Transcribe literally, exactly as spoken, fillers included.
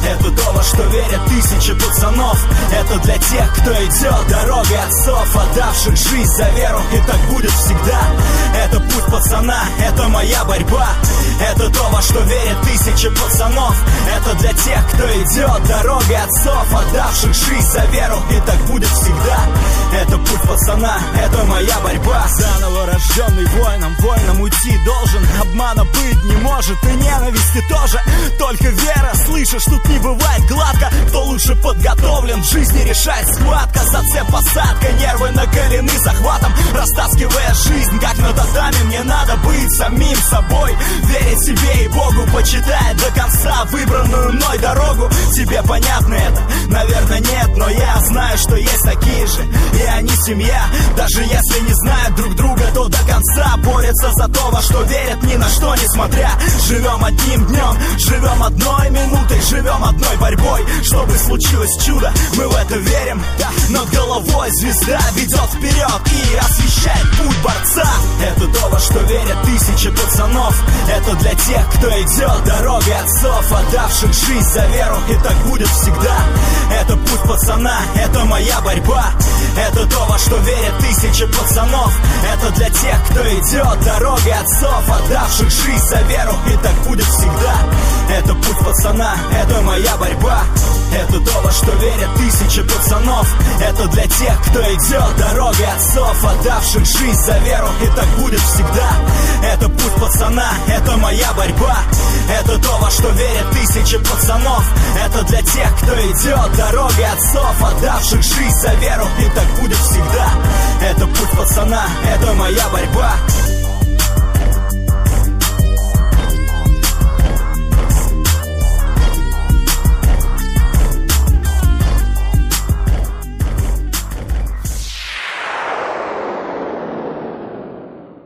это то, во что верят тысячи пацанов. Это для тех, кто идет дорогой отцов, отдавших жизнь за веру, и так будет всегда. Это путь пацана, это моя борьба. Это то, во что верят тысячи пацанов. Это для тех, кто идет дорогой отцов, отдавших жизнь за веру, и так будет всегда. Это путь пацана, это моя борьба. Заново рожденный воином, воином уйти должен. Обмана быть не может, и ненависти тоже. Только вера, слышишь, тут не бывает гладко. Кто лучше подготовлен, в жизни решает схватка. Зацеп, посадка, нервы накалены захватом. Растаскивая жизнь, как на татами, мне надо быть самим собой. Верить себе и Богу, почитая до конца выбранную мной дорогу. Тебе понятно это? Наверное, нет, но я знаю, что есть такие же. И они семья, даже если не знают друг друга, то до конца борются за то, во что верят, ни на что не смотря. Живем одним днем, живем одной минутой, живем одной борьбой. Чтобы случилось чудо, мы в это верим. Над головой звезда ведет вперед и освещает путь борца. Это то, во что верят тысячи пацанов. Это для тех, кто идет дорогой отцов, отдавших жизнь за веру, и так будет всегда. Это путь пацана, это моя борьба. Это то, во что верят тысячи пацанов. Это для тех, кто идет дорогой отцов, отдавших жизнь за веру, и так будет всегда. Это путь пацана, это моя борьба. Это то, во что верят тысячи пацанов. Это для тех, кто идет дорогой отцов, отдавших жизнь за веру, и так будет всегда. Это путь пацана, это моя борьба. Это то, во что верят тысячи пацанов. Это для тех, кто идет дорогой отцов, отдавших жизнь за веру, и так будет всегда. Это путь пацана, это моя борьба.